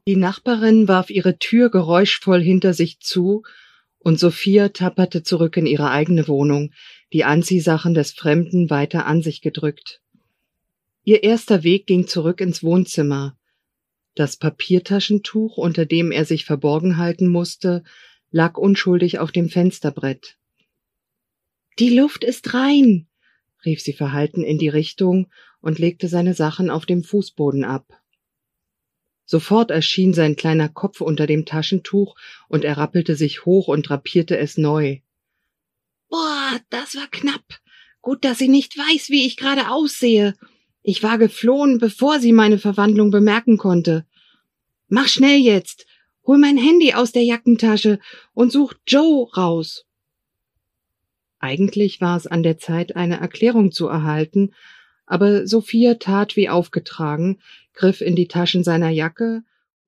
Die Nachbarin warf ihre Tür geräuschvoll hinter sich zu, und Sophia tapperte zurück in ihre eigene Wohnung, die Anziehsachen des Fremden weiter an sich gedrückt. Ihr erster Weg ging zurück ins Wohnzimmer. Das Papiertaschentuch, unter dem er sich verborgen halten musste, lag unschuldig auf dem Fensterbrett. »Die Luft ist rein«, rief sie verhalten in die Richtung und legte seine Sachen auf dem Fußboden ab. Sofort erschien sein kleiner Kopf unter dem Taschentuch und er rappelte sich hoch und drapierte es neu. »Boah, das war knapp. Gut, dass sie nicht weiß, wie ich gerade aussehe. Ich war geflohen, bevor sie meine Verwandlung bemerken konnte. Mach schnell jetzt. Hol mein Handy aus der Jackentasche und such Joe raus.« Eigentlich war es an der Zeit, eine Erklärung zu erhalten, aber Sophia tat wie aufgetragen, griff in die Taschen seiner Jacke,